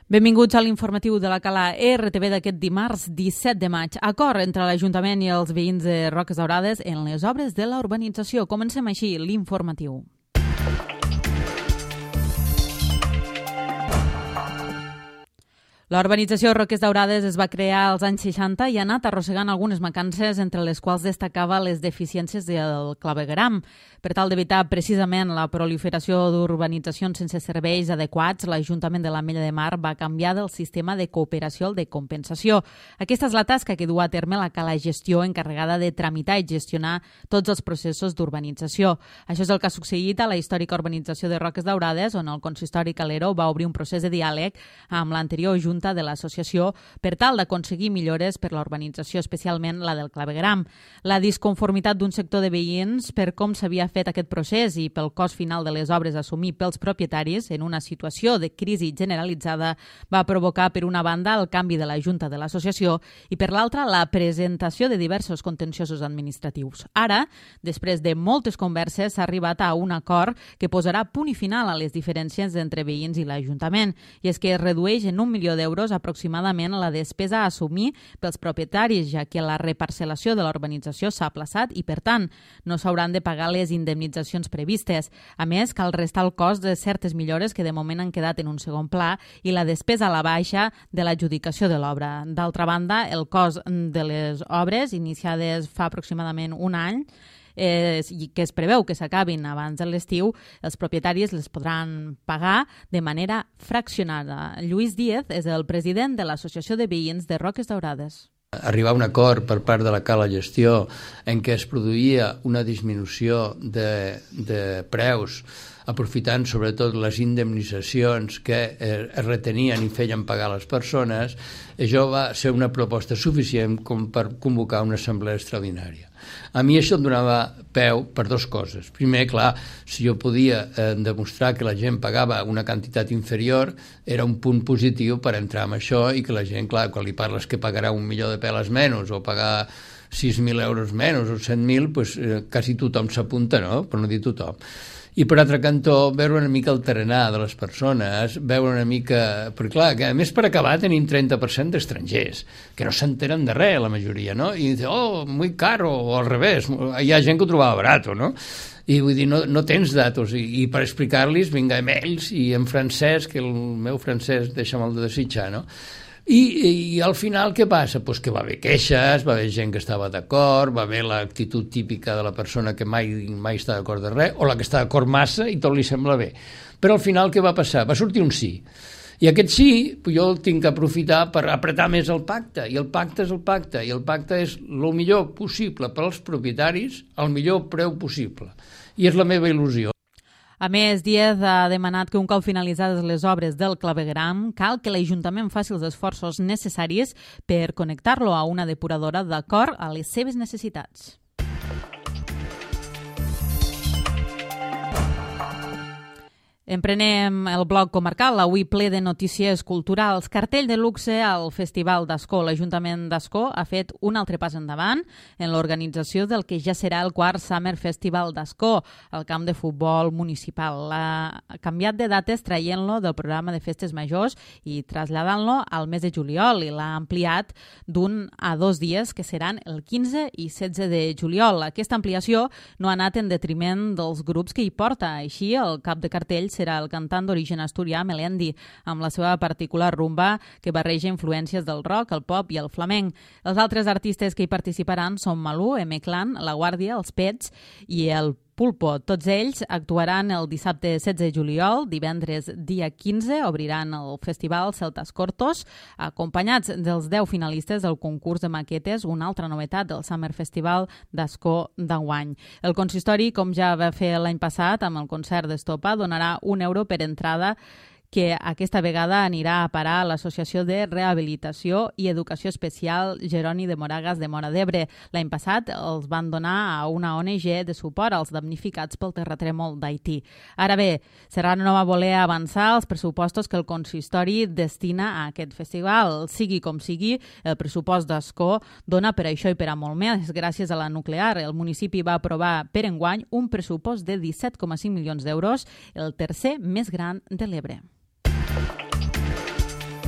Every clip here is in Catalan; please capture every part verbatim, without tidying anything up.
Benvinguts a l'informatiu de la Cala R T V d'aquest dimarts disset de maig. Acord entre l'Ajuntament i els veïns de Roques Daurades en les obres de la urbanització. Comencem així l'informatiu. La urbanització Roques Daurades es va crear als anys seixanta i ha anat arrossegant algunes mancances, entre les quals destacava les deficiències del clavegueram. Per tal d'evitar precisament la proliferació d'urbanitzacions sense serveis adequats, l'Ajuntament de l'Ametlla de Mar va canviar del sistema de cooperació al de compensació. Aquesta és la tasca que du a terme la Cala Gestió, encarregada de tramitar i gestionar tots els processos d'urbanització. Això és el que ha succeït a la històrica urbanització de Roques Daurades, on el consistori Calero va obrir un procés de diàleg amb l'anterior Junta de l'associació per tal d'aconseguir millores per la urbanització, especialment la del clavegueram. La disconformitat d'un sector de veïns per com s'havia fet aquest procés i pel cost final de les obres assumit pels propietaris en una situació de crisi generalitzada va provocar, per una banda, el canvi de la Junta de l'associació i, per l'altra, la presentació de diversos contenciosos administratius. Ara, després de moltes converses, s'ha arribat a un acord que posarà punt i final a les diferències entre veïns i l'Ajuntament, i és que es redueix en un milió d'euros aproximadament la despesa a assumir pels propietaris, ja que la reparcel·lació de la urbanització s'ha aplaçat i, per tant, no s'hauran de pagar les indemnitzacions previstes. A més, cal restar el cost de certes millores que de moment han quedat en un segon pla i la despesa a la baixa de l'adjudicació de l'obra. D'altra banda, el cost de les obres, iniciades fa aproximadament un any, Eh, i que es preveu que s'acabin abans de l'estiu, els propietaris les podran pagar de manera fraccionada. Lluís Díez és el president de l'Associació de Veïns de Roques Daurades. Arribar a un acord per part de la Cala Gestió en què es produïa una disminució de, de preus, aprofitant sobretot les indemnitzacions que es retenien i feien pagar les persones, això va ser una proposta suficient com per convocar una assemblea extraordinària. A mi això em donava peu per dues coses. Primer, clar, si jo podia eh, demostrar que la gent pagava una quantitat inferior, era un punt positiu per entrar en això i que la gent, clar, quan li parles que pagarà un milió de peles menys o pagar sis mil euros menys o set mil, pues, eh, quasi tothom s'apunta, no? Per no dir tothom. I per altre cantó, veure una mica el tarannà de les persones, veure una mica... Perquè clar, que a més per acabar tenim trenta per cent d'estrangers, que no s'enteren de res, la majoria, no? I dice, oh, muy caro, o al revés, hi ha gent que ho trobava barato, no? I vull dir, no, no tens datos, i, i per explicar-los, vinga, amb ells, i en francès, que el meu francès deixa molt de desitjar, no? I, i al final què passa? Pues que va haver queixes, va haver gent que estava d'acord, va haver l'actitud típica de la persona que mai, mai està d'acord de res, o la que està d'acord massa i tot li sembla bé. Però al final què va passar? Va sortir un sí. I aquest sí, jo el tinc que aprofitar per apretar més el pacte, i el pacte és el pacte, i el pacte és el millor possible per als propietaris, al millor preu possible. I és la meva il·lusió. A més, Díez ha demanat que un cop finalitzades les obres del clavegueram, cal que l'Ajuntament faci els esforços necessaris per connectar-lo a una depuradora d'acord a les seves necessitats. Emprenem el bloc comarcal, avui ple de notícies culturals. Cartell de luxe al Festival d'Ascó. L'Ajuntament d'Ascó ha fet un altre pas endavant en l'organització del que ja serà el quart Summer Festival d'Ascó, el camp de futbol municipal. Ha canviat de dates traient-lo del programa de festes majors i traslladant-lo al mes de juliol, i l'ha ampliat d'un a dos dies, que seran el quinze i setze de juliol. Aquesta ampliació no ha anat en detriment dels grups que hi porta. Així, el cap de cartell serà el cantant d'origen asturià Melendi, amb la seva particular rumba que barreja influències del rock, el pop i el flamenc. Els altres artistes que hi participaran són Malú, M-Clan, La Guàrdia, Els Pets i el Pulpo. Tots ells actuaran el dissabte setze de juliol, divendres dia quinze obriran el festival Celtas Cortos, acompanyats dels deu finalistes del concurs de maquetes, una altra novetat del Summer Festival d'Ascó d'enguany. El consistori, com ja va fer l'any passat amb el concert d'Estopa, donarà un euro per entrada, que aquesta vegada anirà a parar a l'Associació de Rehabilitació i Educació Especial Jeroni de Moragas de Móra d'Ebre. L'any passat els van donar a una O N G de suport als damnificats pel terratrèmol d'Haití. Ara bé, Serrano no va voler avançar els pressupostos que el consistori destina a aquest festival. Sigui com sigui, el pressupost d'Ascó dona per això i per a molt més. Gràcies a la nuclear, el municipi va aprovar per enguany un pressupost de disset coma cinc milions d'euros, el tercer més gran de l'Ebre.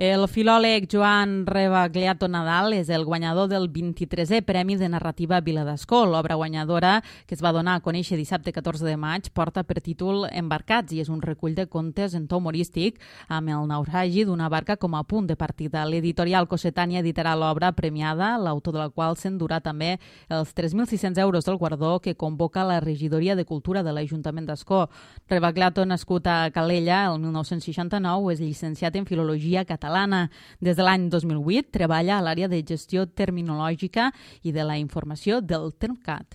El filòleg Joan Rebagliato Nadal és el guanyador del vint-i-tresè Premi de Narrativa Viladascó. L'obra guanyadora, que es va donar a conèixer dissabte catorze de maig, porta per títol Embarcats i és un recull de contes en to humorístic amb el naufragi d'una barca com a punt de partida. L'editorial Cossetània editarà l'obra premiada, l'autor de la qual s'endurà també els tres mil sis-cents euros del guardó que convoca la Regidoria de Cultura de l'Ajuntament d'Ascó. Rebagliato, nascut a Calella el mil nou-cents seixanta-nou, és llicenciat en Filologia Catalana. Des de l'any dos mil vuit treballa a l'àrea de gestió terminològica i de la informació del Termcat.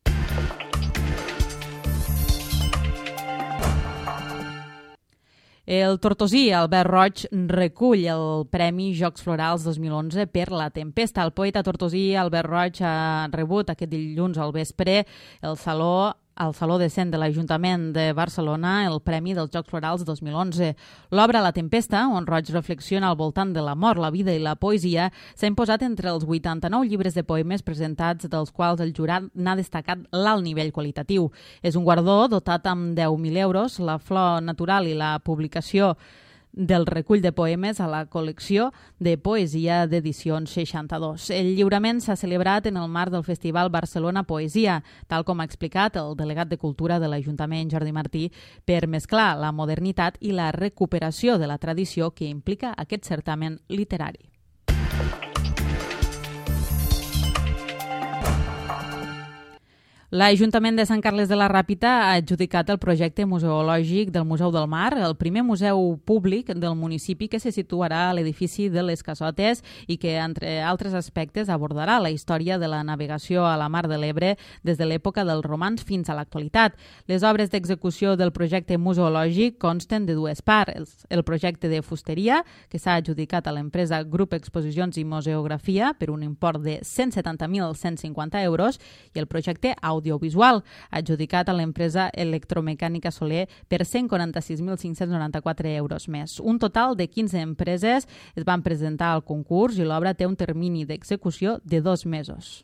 El tortosí Albert Roig recull el Premi Jocs Florals dos mil onze per La Tempesta. El poeta tortosí Albert Roig ha rebut aquest dilluns al vespre el Saló al Saló de Cent de l'Ajuntament de Barcelona el Premi dels Jocs Florals dos mil onze. L'obra La Tempesta, on Roig reflexiona al voltant de la mort, la vida i la poesia, s'ha imposat entre els vuitanta-nou llibres de poemes presentats, dels quals el jurat n'ha destacat l'alt nivell qualitatiu. És un guardó dotat amb deu mil euros, la flor natural i la publicació del recull de poemes a la col·lecció de poesia d'edicions seixanta-dos. El lliurament s'ha celebrat en el marc del Festival Barcelona Poesia, tal com ha explicat el delegat de Cultura de l'Ajuntament, Jordi Martí, per mesclar la modernitat i la recuperació de la tradició que implica aquest certamen literari. L'Ajuntament de Sant Carles de la Ràpita ha adjudicat el projecte museològic del Museu del Mar, el primer museu públic del municipi que se situarà a l'edifici de les Cassotes i que, entre altres aspectes, abordarà la història de la navegació a la Mar de l'Ebre des de l'època dels romans fins a l'actualitat. Les obres d'execució del projecte museològic consten de dues parts. El projecte de fusteria, que s'ha adjudicat a l'empresa Grup Exposicions i Museografia per un import de cent setanta mil cent cinquanta euros, i el projecte audiovisual, adjudicat a l'empresa Electromecànica Soler per cent quaranta-sis mil cinc-cents noranta-quatre euros més. Un total de quinze empreses es van presentar al concurs i l'obra té un termini d'execució de dos mesos.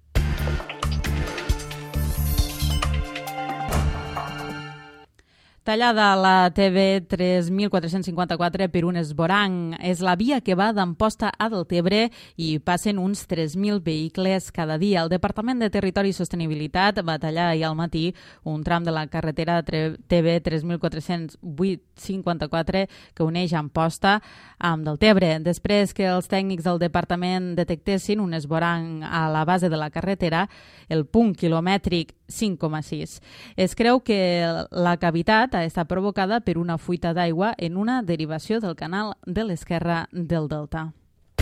Tallada la T V tres mil quatre-cents cinquanta-quatre per un esborang. És la via que va d'Amposta a Deltebre i passen uns tres mil vehicles cada dia. El Departament de Territori i Sostenibilitat va tallar ahir al matí un tram de la carretera T V tres mil quatre-cents cinquanta-quatre que uneix Amposta amb Deltebre. Després que els tècnics del departament detectessin un esborang a la base de la carretera, el punt quilomètric cinc coma sis. Es creu que la cavitat ha estat provocada per una fuita d'aigua en una derivació del canal de l'esquerra del Delta.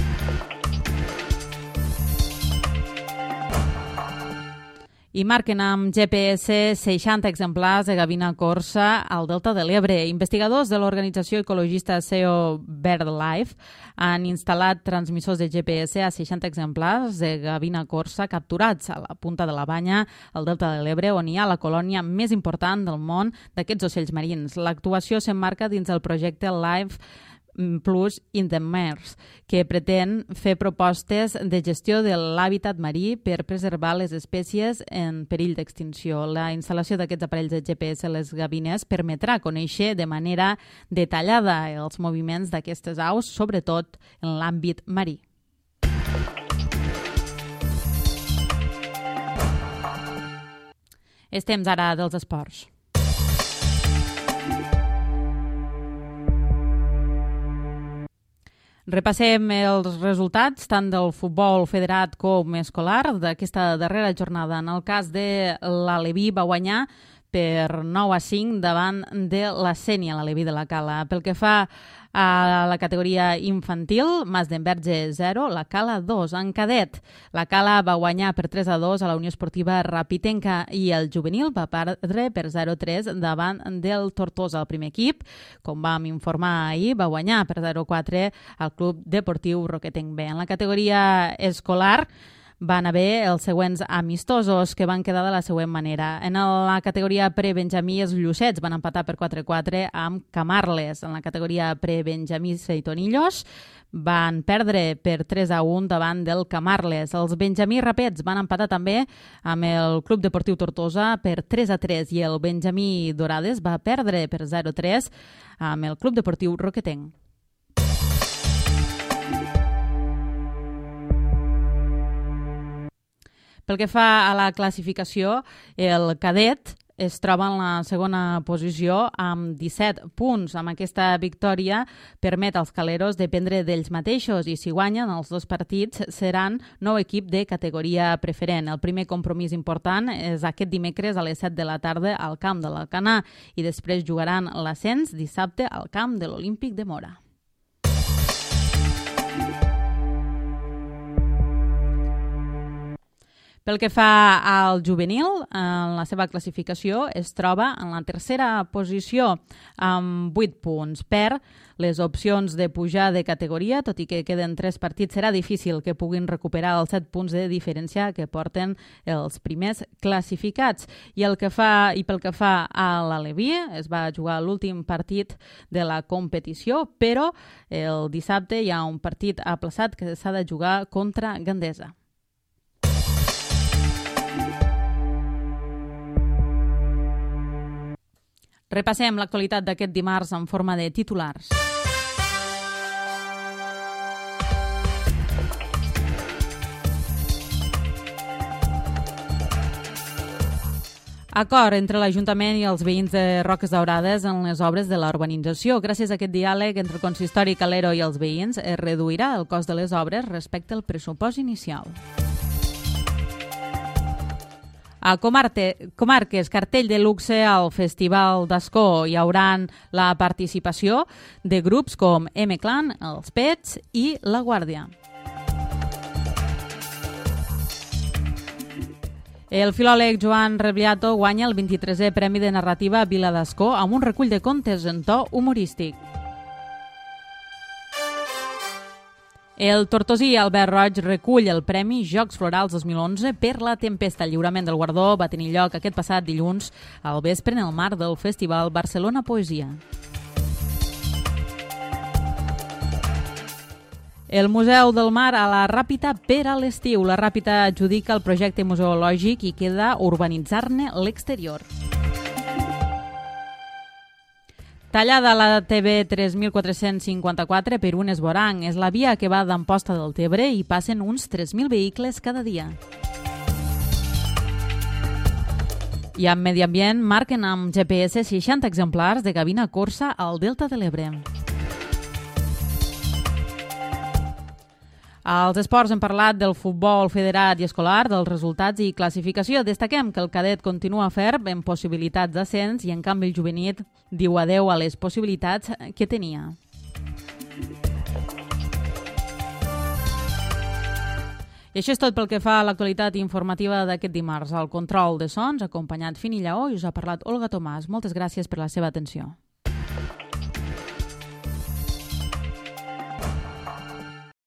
I marquen amb G P S seixanta exemplars de gavina corsa al Delta de l'Ebre. Investigadors de l'organització ecologista S E O BirdLife han instal·lat transmissors de G P S a seixanta exemplars de gavina corsa capturats a la punta de la Banya, al Delta de l'Ebre, on hi ha la colònia més important del món d'aquests ocells marins. L'actuació s'emmarca dins el projecte Life Plus in the Mers, que pretén fer propostes de gestió de l'hàbitat marí per preservar les espècies en perill d'extinció. La instal·lació d'aquests aparells de G P S a les gavines permetrà conèixer de manera detallada els moviments d'aquestes aus, sobretot en l'àmbit marí. És temps ara dels esports. Repassem els resultats tant del futbol federat com escolar d'aquesta darrera jornada. En el cas de l'Aleví va guanyar per nou a cinc davant de la Sénia, l'Aleví de la Cala. Pel que fa a la categoria infantil, Mas d'Enverge zero, la Cala dos. En cadet, la Cala va guanyar per tres a dos a la Unió Esportiva Rapitenca i el juvenil va perdre per zero a tres davant del Tortosa. El primer equip, com vam informar ahir, va guanyar per zero a quatre al Club Deportiu Roquetenc B. En la categoria escolar, van haver els següents amistosos que van quedar de la següent manera. En la categoria pre-benjamí, els Llucets van empatar per quatre a quatre amb Camarles. En la categoria pre-benjamí, Seitonillos van perdre per tres a un davant del Camarles. Els benjamí Rapets van empatar també amb el Club Deportiu Tortosa per tres a tres i el benjamí Dorades va perdre per zero a tres amb el Club Deportiu Roquetenc. Pel que fa a la classificació, el cadet es troba en la segona posició amb disset punts. Amb aquesta victòria permet als caleros dependre d'ells mateixos i si guanyen els dos partits seran nou equip de categoria preferent. El primer compromís important és aquest dimecres a les set de la tarda al camp de l'Alcanar i després jugaran l'ascens dissabte al camp de l'Olímpic de Mora. Pel que fa al juvenil, en la seva classificació es troba en la tercera posició amb vuit punts. Per les opcions de pujar de categoria, tot i que queden tres partits, serà difícil que puguin recuperar els set punts de diferència que porten els primers classificats. I, el que fa, i pel que fa a l'Aleví, es va jugar l'últim partit de la competició, però el dissabte hi ha un partit aplaçat que s'ha de jugar contra Gandesa. Repassem l'actualitat d'aquest dimarts en forma de titulars. Acord entre l'Ajuntament i els veïns de Roques Daurades en les obres de la urbanització. Gràcies a aquest diàleg entre el consistori Calero i els veïns es reduirà el cost de les obres respecte al pressupost inicial. A Comarte, Comarques, cartell de luxe al Festival d'Ascó. Hi haurà la participació de grups com M-Clan, els Pets i La Guàrdia. El filòleg Joan Rebliato guanya el vint-i-tresè Premi de Narrativa Vila d'Ascó amb un recull de contes en to humorístic. El tortosí Albert Roig recull el Premi Jocs Florals dos mil onze per la tempesta. El lliurament del guardó va tenir lloc aquest passat dilluns al vespre en el marc del Festival Barcelona Poesia. El Museu del Mar a la Ràpita per a l'estiu. La Ràpita adjudica el projecte museològic i queda urbanitzar-ne l'exterior. Tallada la T B tres mil quatre-cents cinquanta-quatre per un esborang. És la via que va d'Amposta del Tebre i passen uns tres mil vehicles cada dia. I amb Medi Ambient marquen amb G P S seixanta exemplars de gavina corsa al Delta de l'Ebre. Als esports hem parlat del futbol federat i escolar, dels resultats i classificació. Destaquem que el cadet continua ferm en possibilitats d'ascens i en canvi el juvenil diu adeu a les possibilitats que tenia. I això és tot pel que fa a l'actualitat informativa d'aquest dimarts. Al control de sons, acompanyat Fini Lleó, i us ha parlat Olga Tomàs. Moltes gràcies per la seva atenció.